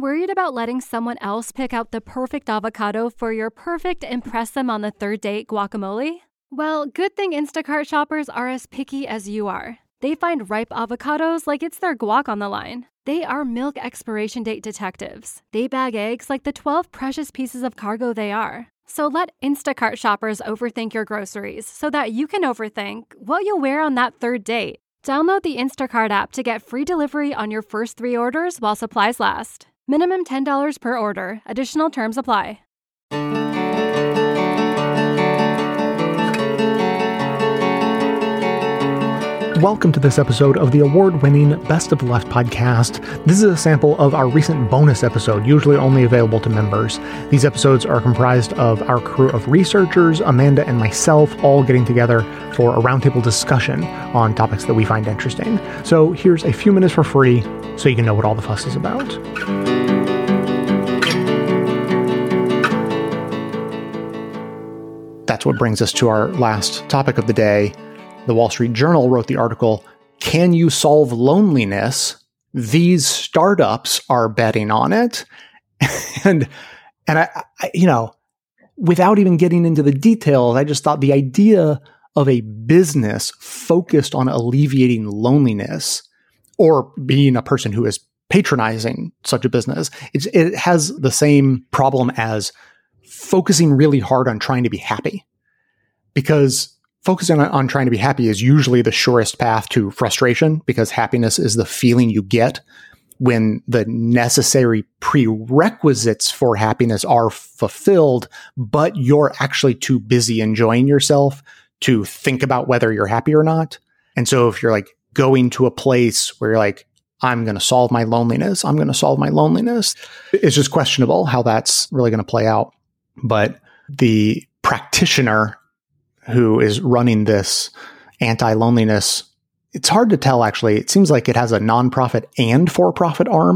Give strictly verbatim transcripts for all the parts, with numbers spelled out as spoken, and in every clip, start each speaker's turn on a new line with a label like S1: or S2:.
S1: Worried about letting someone else pick out the perfect avocado for your perfect impress them on the third date guacamole? Well, good thing Instacart shoppers are as picky as you are. They find ripe avocados like it's their guac on the line. They are milk expiration date detectives. They bag eggs like the twelve precious pieces of cargo they are. So let Instacart shoppers overthink your groceries so that you can overthink what you'll wear on that third date. Download the Instacart app to get free delivery on your first three orders while supplies last. Minimum ten dollars per order. Additional terms apply.
S2: Welcome to this episode of the award-winning Best of the Left podcast. This is a sample of our recent bonus episode, usually only available to members. These episodes are comprised of our crew of researchers, Amanda and myself, all getting together for a roundtable discussion on topics that we find interesting. So here's a few minutes for free so you can know what all the fuss is about. That's what brings us to our last topic of the day. The Wall Street Journal wrote the article, "Can you solve loneliness? These startups are betting on it." and and I, I, you know, without even getting into the details, I just thought the idea of a business focused on alleviating loneliness, or being a person who is patronizing such a business, it's, it has the same problem as focusing really hard on trying to be happy, because focusing on, on trying to be happy is usually the surest path to frustration, because happiness is the feeling you get when the necessary prerequisites for happiness are fulfilled, but you're actually too busy enjoying yourself to think about whether you're happy or not. And so if you're like going to a place where you're like, I'm going to solve my loneliness, I'm going to solve my loneliness, it's just questionable how that's really going to play out. But the practitioner who is running this anti-loneliness, it's hard to tell, actually. It seems like it has a nonprofit and for-profit arm.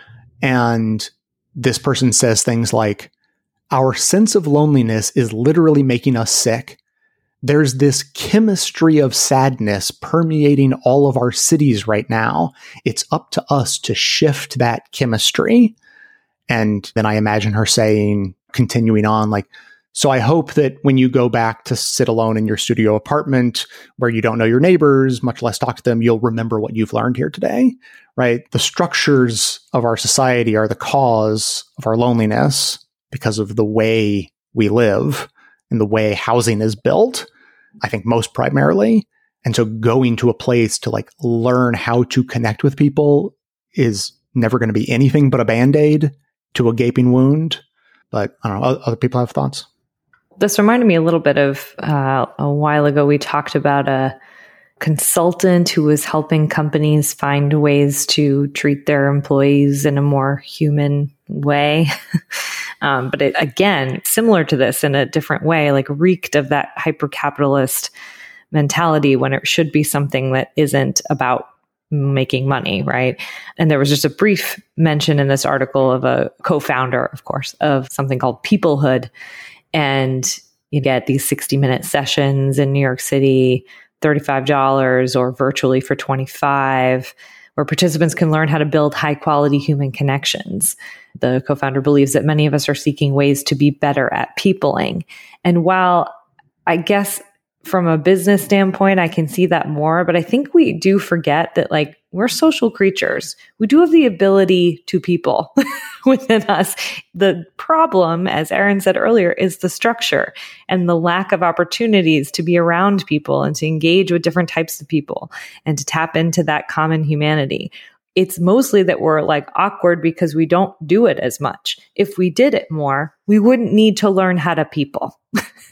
S2: And this person says things like, our sense of loneliness is literally making us sick. There's this chemistry of sadness permeating all of our cities right now. It's up to us to shift that chemistry. And then I imagine her saying, continuing on, like, so I hope that when you go back to sit alone in your studio apartment where you don't know your neighbors, much less talk to them, you'll remember what you've learned here today, right? The structures of our society are the cause of our loneliness because of the way we live and the way housing is built, I think most primarily. And so going to a place to like learn how to connect with people is never going to be anything but a Band-Aid to a gaping wound. But I don't know, other people have thoughts?
S3: This reminded me a little bit of uh, a while ago, we talked about a consultant who was helping companies find ways to treat their employees in a more human way. um, but it, again, similar to this in a different way, like reeked of that hyper-capitalist mentality when it should be something that isn't about making money, right? And there was just a brief mention in this article of a co-founder, of course, of something called Peoplehood. And you get these sixty minute sessions in New York City, thirty-five dollars or virtually for twenty-five dollars, where participants can learn how to build high quality human connections. The co-founder believes that many of us are seeking ways to be better at peopling. And while I guess from a business standpoint, I can see that more, but I think we do forget that like we're social creatures. We do have the ability to people within us. The problem, as Aaron said earlier, is the structure and the lack of opportunities to be around people and to engage with different types of people and to tap into that common humanity. It's mostly that we're like awkward because we don't do it as much. If we did it more, we wouldn't need to learn how to people.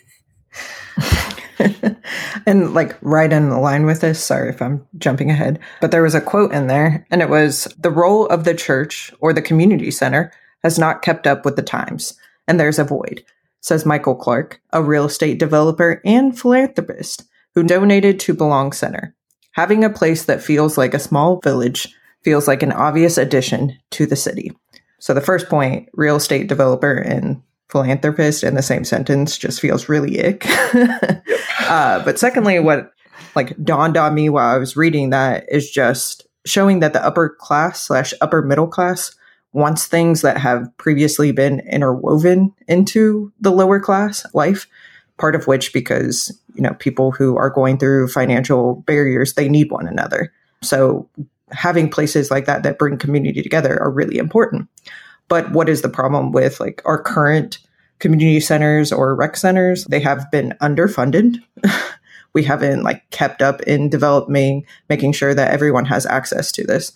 S4: And like right in line with this, sorry if I'm jumping ahead, but there was a quote in there and it was, the role of the church or the community center has not kept up with the times and there's a void, says Michael Clark, a real estate developer and philanthropist who donated to Belong Center. Having a place that feels like a small village feels like an obvious addition to the city. So the first point, real estate developer and philanthropist in the same sentence just feels really ick. uh, but secondly, what like dawned on me while I was reading that is just showing that the upper class slash upper middle class wants things that have previously been interwoven into the lower class life, part of which because, you know, people who are going through financial barriers, they need one another. So having places like that that bring community together are really important. But what is the problem with like our current community centers or rec centers? They have been underfunded. We haven't like kept up in developing, making sure that everyone has access to this.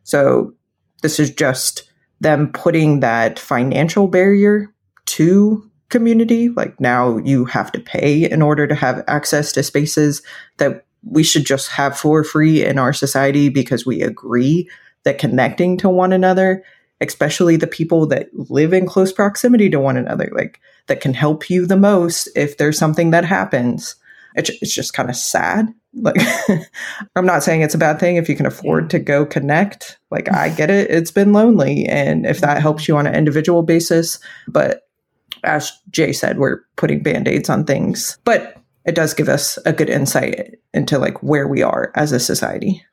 S4: So this is just them putting that financial barrier to community. Like now you have to pay in order to have access to spaces that we should just have for free in our society because we agree that connecting to one another, especially the people that live in close proximity to one another, like that can help you the most if there's something that happens. It's, it's just kind of sad. Like, I'm not saying it's a bad thing if you can afford to go connect. Like, I get it. It's been lonely. And if that helps you on an individual basis, but as Jay said, we're putting Band-Aids on things, but it does give us a good insight into like where we are as a society.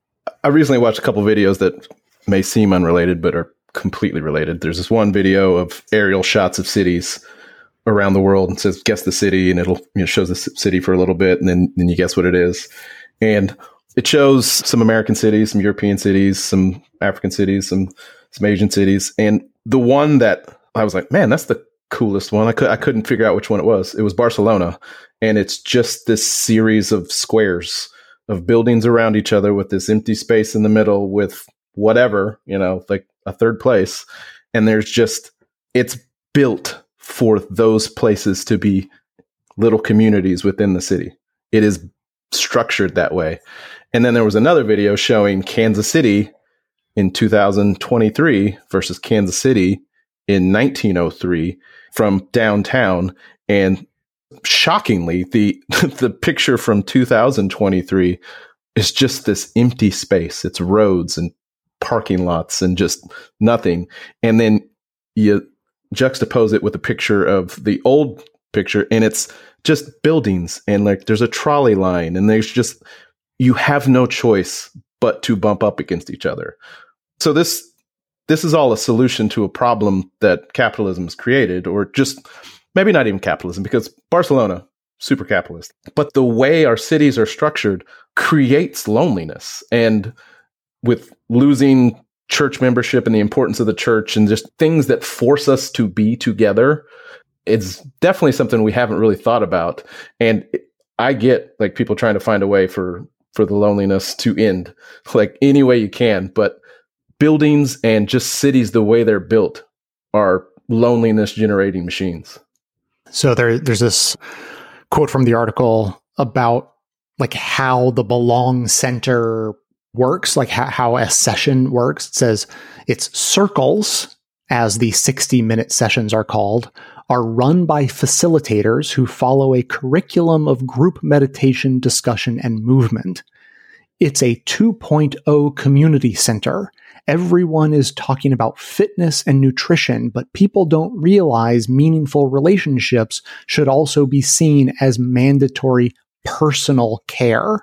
S5: I recently watched a couple videos that may seem unrelated, but are completely related. There's this one video of aerial shots of cities around the world and says, guess the city. And it'll, you know, shows the city for a little bit. And then, then you guess what it is. And it shows some American cities, some European cities, some African cities, some, some Asian cities. And the one that I was like, man, that's the coolest one. I could, I couldn't figure out which one it was. It was Barcelona. And it's just this series of squares of buildings around each other with this empty space in the middle with whatever, you know, like a third place. And there's just, it's built for those places to be little communities within the city. It is structured that way. And then there was another video showing Kansas City in two thousand twenty-three versus Kansas City in nineteen oh three from downtown. And shockingly, the the picture from two thousand twenty-three is just this empty space. It's roads and parking lots and just nothing. And then you juxtapose it with a picture of the old picture and it's just buildings and like there's a trolley line and there's just, you have no choice but to bump up against each other. So this this is all a solution to a problem that capitalism has created, or just maybe not even capitalism, because Barcelona, super capitalist. But the way our cities are structured creates loneliness. And with losing church membership and the importance of the church and just things that force us to be together, it's definitely something we haven't really thought about. And I get like people trying to find a way for, for the loneliness to end, like any way you can. But buildings and just cities, the way they're built, are loneliness generating machines.
S2: So there, there's this quote from the article about like how the Belong Center works, like how, how a session works. It says its circles, as the sixty minute sessions are called, are run by facilitators who follow a curriculum of group meditation, discussion, and movement. It's a two point oh community center. Everyone is talking about fitness and nutrition, but people don't realize meaningful relationships should also be seen as mandatory personal care.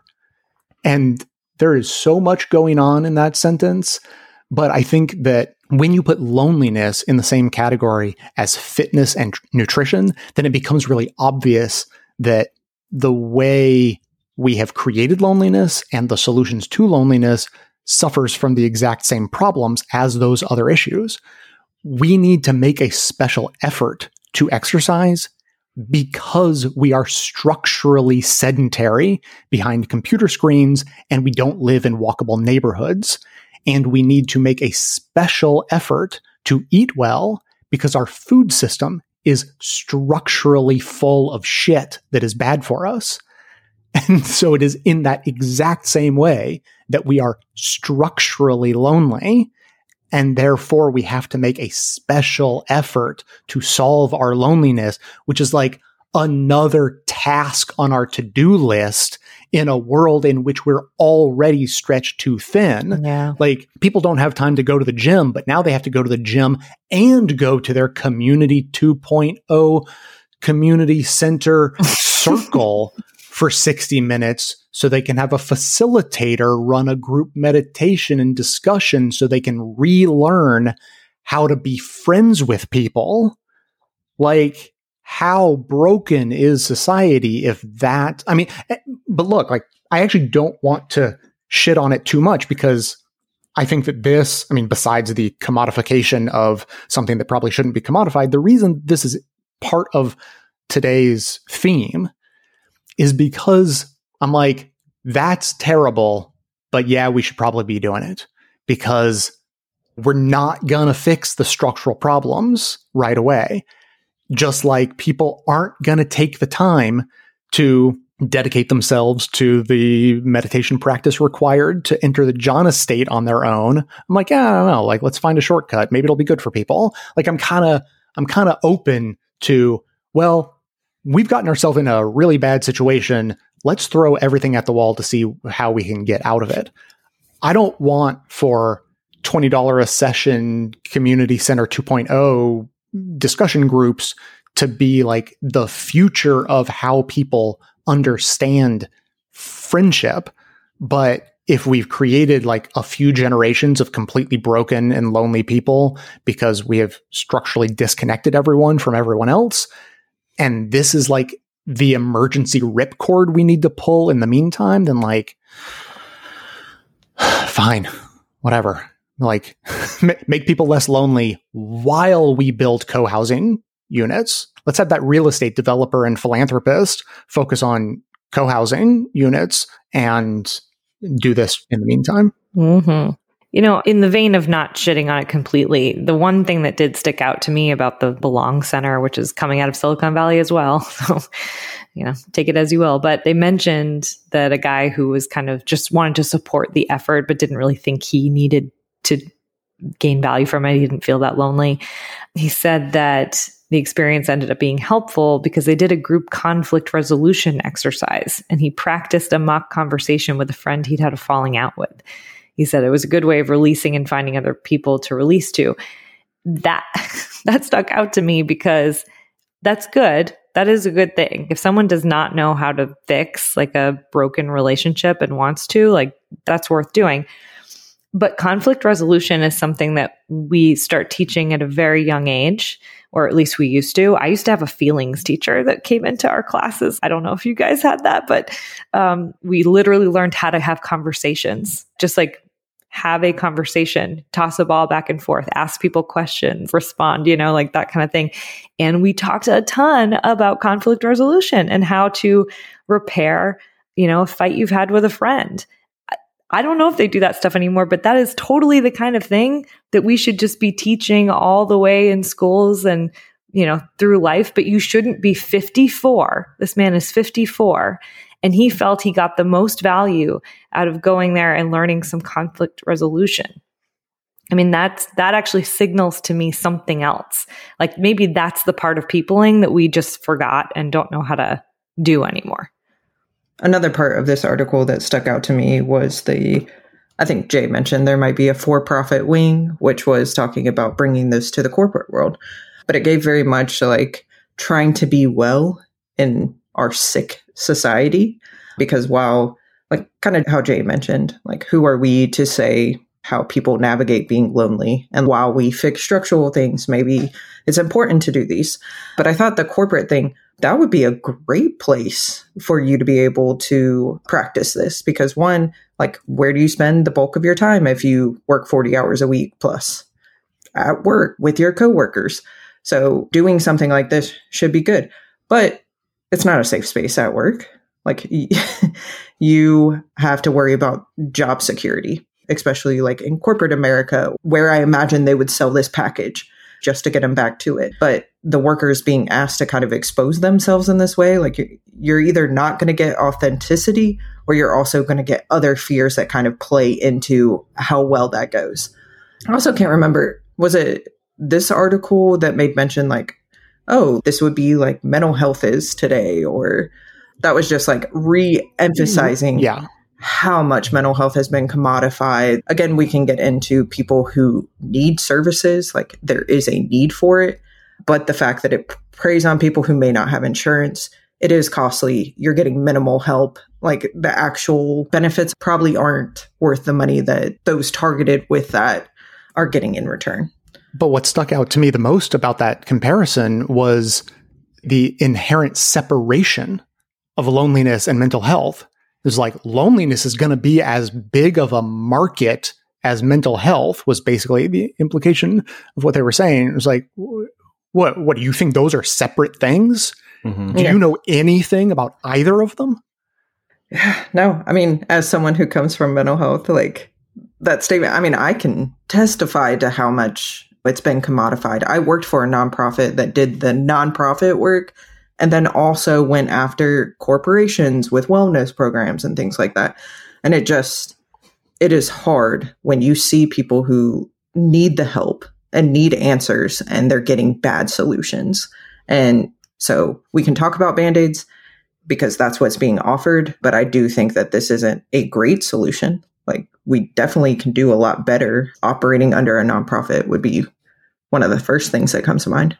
S2: And there is so much going on in that sentence, but I think that when you put loneliness in the same category as fitness and tr- nutrition, then it becomes really obvious that the way we have created loneliness and the solutions to loneliness suffers from the exact same problems as those other issues. We need to make a special effort to exercise because we are structurally sedentary behind computer screens and we don't live in walkable neighborhoods. And we need to make a special effort to eat well because our food system is structurally full of shit that is bad for us. And so it is in that exact same way that we are structurally lonely, and therefore we have to make a special effort to solve our loneliness, which is like another task on our to-do list in a world in which we're already stretched too thin.
S3: Yeah.
S2: Like people don't have time to go to the gym, but now they have to go to the gym and go to their community two point oh community center circle for sixty minutes so they can have a facilitator run a group meditation and discussion so they can relearn how to be friends with people. Like, how broken is society if that, I mean, but look, like, I actually don't want to shit on it too much because I think that this, I mean, besides the commodification of something that probably shouldn't be commodified, the reason this is part of today's theme is because I'm like, that's terrible, but yeah, we should probably be doing it because we're not going to fix the structural problems right away. Just like people aren't going to take the time to dedicate themselves to the meditation practice required to enter the jhana state on their own. I'm like, yeah, I don't know. Like, let's find a shortcut. Maybe it'll be good for people. Like, I'm kind of, I'm kind of open to, well, we've gotten ourselves in a really bad situation. Let's throw everything at the wall to see how we can get out of it. I don't want for twenty dollars a session community center two point oh discussion groups to be like the future of how people understand friendship. But if we've created like a few generations of completely broken and lonely people because we have structurally disconnected everyone from everyone else, and this is like the emergency ripcord we need to pull in the meantime, then like, fine, whatever. Like, make people less lonely while we build co-housing units. Let's have that real estate developer and philanthropist focus on co-housing units and do this in the meantime.
S3: Mm-hmm. You know, in the vein of not shitting on it completely, the one thing that did stick out to me about the Belong Center, which is coming out of Silicon Valley as well, so, you know, take it as you will, but they mentioned that a guy who was kind of just wanted to support the effort, but didn't really think he needed to gain value from it. He didn't feel that lonely. He said that the experience ended up being helpful because they did a group conflict resolution exercise, and he practiced a mock conversation with a friend he'd had a falling out with. He said it was a good way of releasing and finding other people to release to. That, that stuck out to me because that's good. That is a good thing. If someone does not know how to fix like a broken relationship and wants to, like, that's worth doing. But conflict resolution is something that we start teaching at a very young age, or at least we used to. I used to have a feelings teacher that came into our classes. I don't know if you guys had that, but um, we literally learned how to have conversations, just like have a conversation, toss a ball back and forth, ask people questions, respond, you know, like that kind of thing. And we talked a ton about conflict resolution and how to repair, you know, a fight you've had with a friend. I don't know if they do that stuff anymore, but that is totally the kind of thing that we should just be teaching all the way in schools and, you know, through life. But you shouldn't be fifty-four. This man is fifty-four, and he felt he got the most value out of going there and learning some conflict resolution. I mean, that's, that actually signals to me something else. Like maybe that's the part of peopling that we just forgot and don't know how to do anymore.
S4: Another part of this article that stuck out to me was the, I think Jay mentioned there might be a for-profit wing, which was talking about bringing this to the corporate world. But it gave very much like trying to be well in our sick society. Because while, like kind of how Jay mentioned, like who are we to say how people navigate being lonely? And while we fix structural things, maybe it's important to do these. But I thought the corporate thing, that would be a great place for you to be able to practice this. Because one, like, where do you spend the bulk of your time if you work forty hours a week plus? At work with your coworkers. So doing something like this should be good. But it's not a safe space at work. Like, you have to worry about job security, especially like in corporate America, where I imagine they would sell this package just to get them back to it. But the workers being asked to kind of expose themselves in this way, like you're either not going to get authenticity or you're also going to get other fears that kind of play into how well that goes. I also can't remember, was it this article that made mention like, oh, this would be like mental health is today, or that was just like re-emphasizing
S2: yeah.
S4: how much mental health has been commodified. Again, we can get into people who need services, like there is a need for it, but the fact that it preys on people who may not have insurance, it is costly. You're getting minimal help. Like the actual benefits probably aren't worth the money that those targeted with that are getting in return.
S2: But what stuck out to me the most about that comparison was the inherent separation of loneliness and mental health. It's like loneliness is going to be as big of a market as mental health was basically the implication of what they were saying. It was like, what, what do you think those are separate things? Mm-hmm. Do yeah. you know anything about either of them?
S4: No, I mean, as someone who comes from mental health, like that statement, I mean, I can testify to how much it's been commodified. I worked for a nonprofit that did the nonprofit work and then also went after corporations with wellness programs and things like that. And it just, it is hard when you see people who need the help and need answers and they're getting bad solutions. And so we can talk about Band-Aids because that's what's being offered. But I do think that this isn't a great solution. Like we definitely can do a lot better. Operating under a nonprofit would be one of the first things that comes to mind.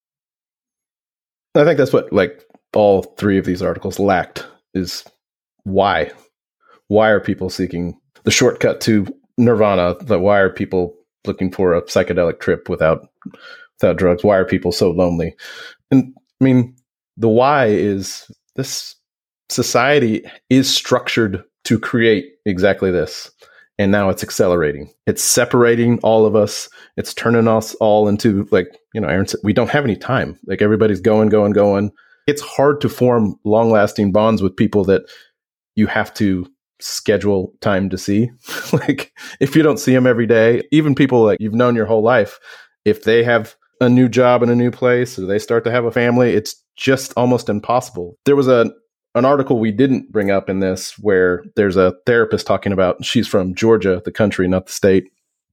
S5: I think that's what like all three of these articles lacked is why. Why are people seeking the shortcut to nirvana? That why are people looking for a psychedelic trip without without drugs? Why are people so lonely? And I mean, the why is this society is structured to create exactly this. And now it's accelerating. It's separating all of us. It's turning us all into, like, you know, Aaron said, we don't have any time. Like everybody's going, going, going. It's hard to form long lasting bonds with people that you have to schedule time to see. Like if you don't see them every day, even people like you've known your whole life, if they have a new job in a new place or they start to have a family, it's just almost impossible. There was a an article we didn't bring up in this where there's a therapist talking about, she's from Georgia, the country, not the state,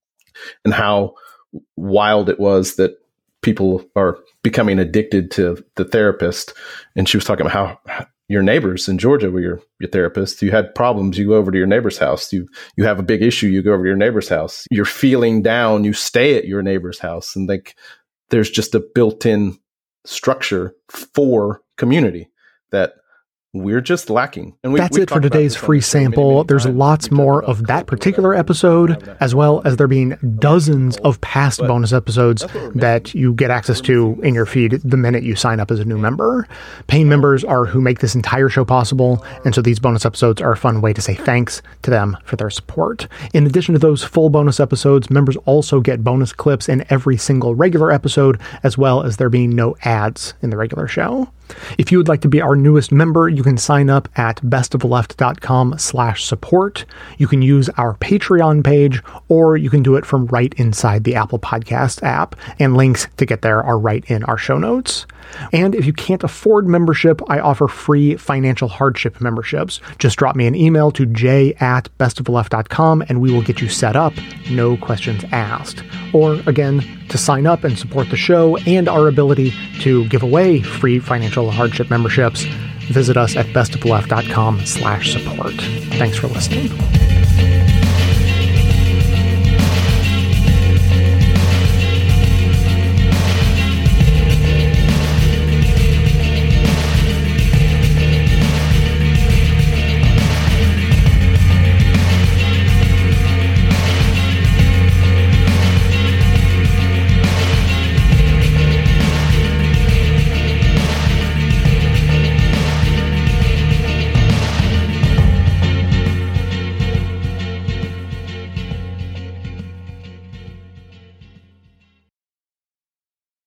S5: and how wild it was that people are becoming addicted to the therapist. And she was talking about how your neighbors in Georgia were your, your therapist. You had problems, you go over to your neighbor's house. You you have a big issue, you go over to your neighbor's house. You're feeling down, you stay at your neighbor's house. And like there's just a built-in structure for community that we're just lacking. And we,
S2: That's it for today's free sample. Many, many There's times. lots more of that particular episode, as well as there being dozens of past but bonus episodes that you get access to in your feed the minute you sign up as a new member. Paying members are who make this entire show possible, and so these bonus episodes are a fun way to say thanks to them for their support. In addition to those full bonus episodes, members also get bonus clips in every single regular episode, as well as there being no ads in the regular show. If you would like to be our newest member, you can sign up at bestoftheleft.com slash support. You can use our Patreon page, or you can do it from right inside the Apple Podcast app, and links to get there are right in our show notes. And if you can't afford membership, I offer free financial hardship memberships. Just drop me an email to j at bestoftheleft dot com and we will get you set up, no questions asked. Or again, to sign up and support the show and our ability to give away free financial hardship memberships, visit us at bestoftheleft.com slash support. Thanks for listening.